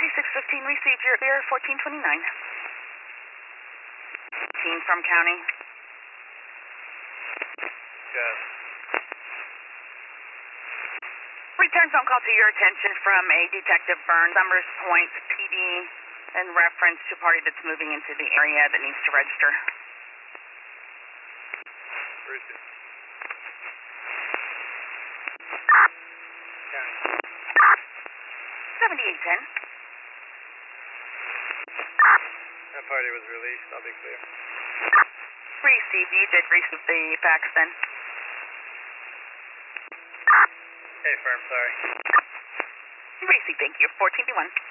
4615, received your clear 1429. Team from county. Yes. Return phone call to your attention from a Detective Burns, Summers Point PD, in reference to a party that's moving into the area that needs to register. Where is it? 7810. That party was released, I'll be clear. Received. You did receive the fax then. Hey, firm, sorry. Received. Thank you. 1421.